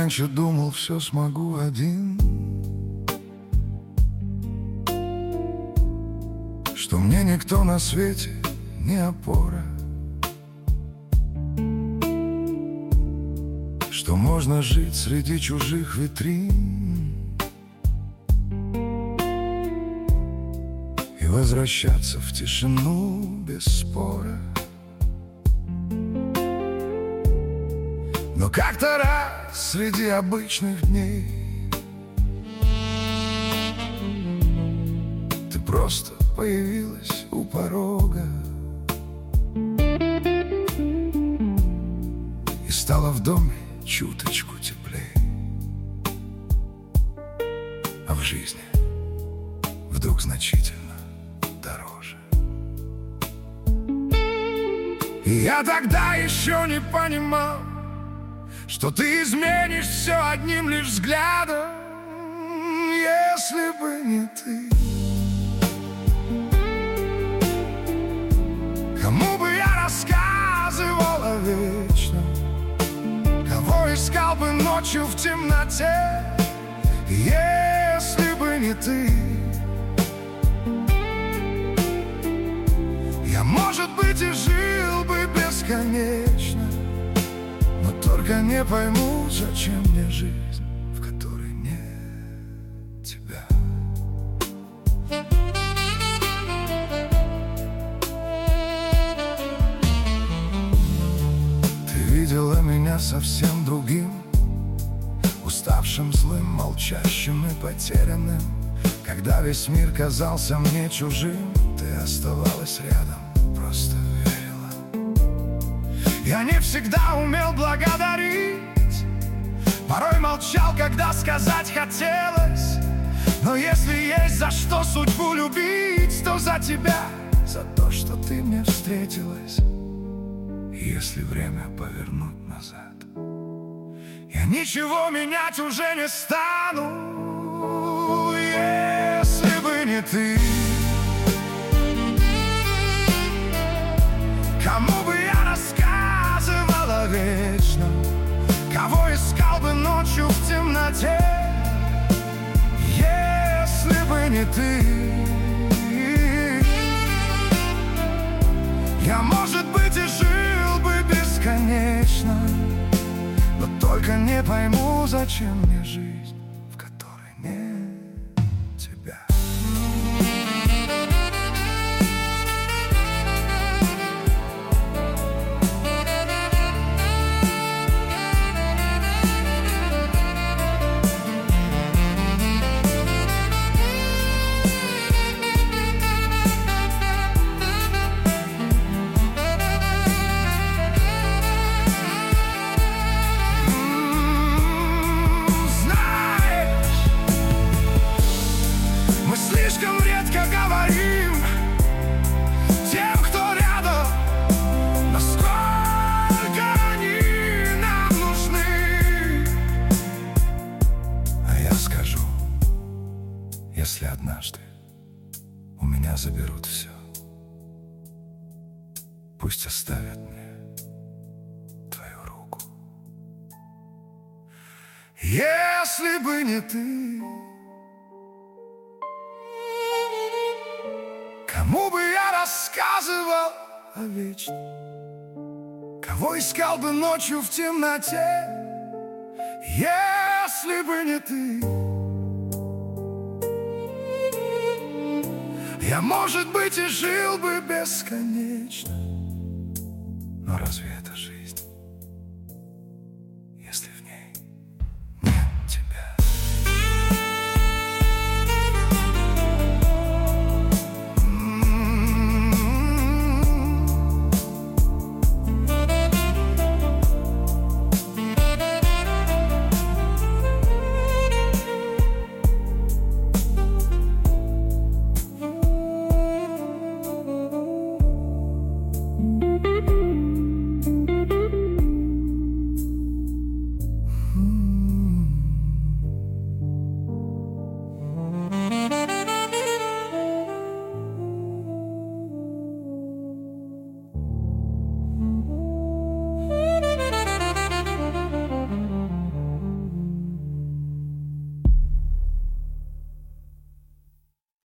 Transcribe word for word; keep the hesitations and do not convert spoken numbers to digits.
раньше думал, все смогу один, что мне никто на свете не опора, что можно жить среди чужих витрин и возвращаться в тишину без спора. Но как-то раз среди обычных дней ты просто появилась у порога и стала в доме чуточку теплей, а в жизни вдруг значительно дороже. И я тогда еще не понимал, что ты изменишь все одним лишь взглядом. Если бы не ты, кому бы я рассказывал о вечном, кого искал бы ночью в темноте. Если бы не ты, я, может быть, и жил бы бесконечно, но только не пойму, зачем мне жизнь, в которой нет тебя. Ты видела меня совсем другим, уставшим, злым, молчащим и потерянным. Когда весь мир казался мне чужим, ты оставалась рядом, просто я не всегда умел благодарить, порой молчал, когда сказать хотелось. Но если есть за что судьбу любить, то за тебя, за то, что ты мне встретилась. И если время повернуть назад, я ничего менять уже не стану. Если бы не ты, кому бы я рассказал вечно, кого искал бы ночью в темноте. Если бы не ты, я, может быть, и жил бы бесконечно, но только не пойму, зачем мне жизнь, в которой нет тебя. Если однажды у меня заберут все, пусть оставят мне твою руку. Если бы не ты, кому бы я рассказывал о вечном, кого искал бы ночью в темноте. Если бы не ты, я, может быть, и жил бы бесконечно,